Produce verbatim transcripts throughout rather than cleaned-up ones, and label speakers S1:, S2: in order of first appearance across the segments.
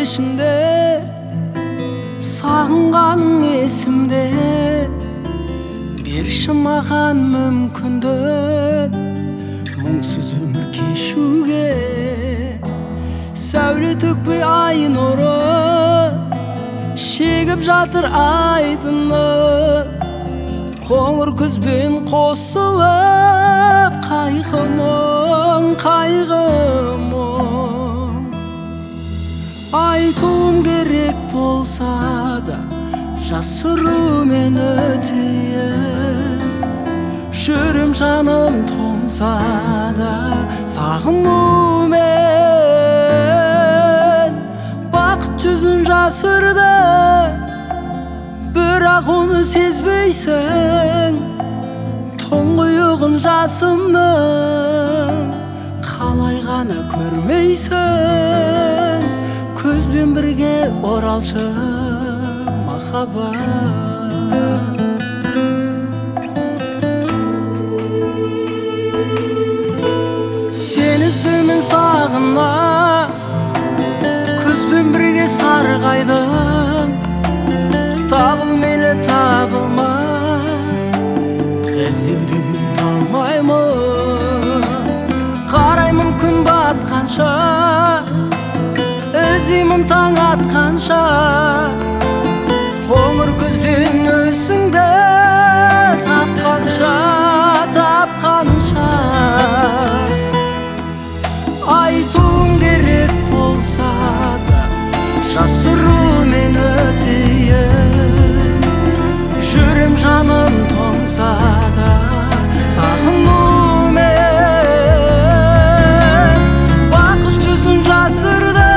S1: кешінде сағынғаның есімде. Берші маған мүмкіндік мұңсыз өмір кешуге. Сәуле төкпей ай нұры шегіп жатыр айдыны. Қоңыр күзбен қосылып қайғы мұң, қайғы мұң. Айтуым керек болса да жасырумен өтейін. Жүрем жаным тоңса да сағынумен. Бақыт жүзін жасырды, бірақ оны сезбейсің. Тұңғиығын жасымның қалай ғана көрмейсің. Көзбен бірге оралшы махаббат. Сен іздемен сағына, көзбен бірге сарғайдым. Табыл мені табылма, іздеуден мен қалмаймын. Қараймын күн батқанша, іздеймін таң атқанша. Қоңыр күзден өзіңді тапқанша, тапқанша. Айтуым керек болса да жасырумен өтейін. Жүрем жаным тоңса да сағынумен. Бақыт жүзін жасырды,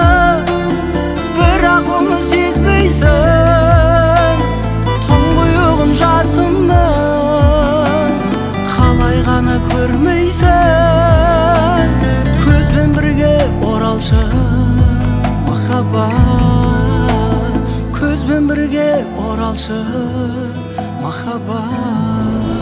S1: бірақ оны сезбейсің. Тұңғиығын жасымның қалай ғана көрмейсің. Көзбен бірге оралшы махаббат. Көзбен бірге оралшы махаббат.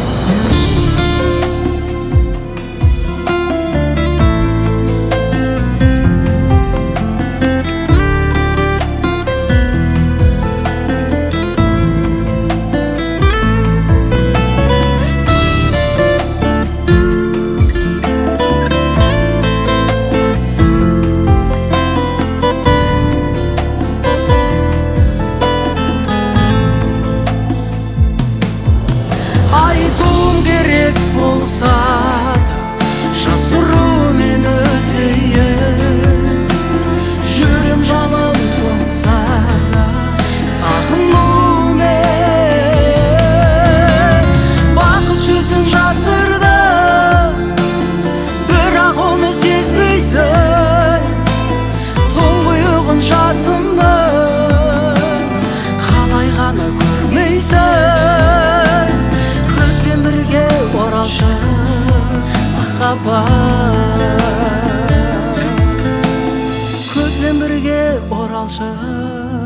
S1: Айтуым керек болса да жасырумен өтейін. Жүрем жаным тоңса да сағынумен. Бақыт жүзін жасырды, бірақ оны сезбейсің. Тұңғиығын жасымның қалай ғана көрмейсің. Көзбен бірге оралшы махаббат. Көзбен бірге оралшы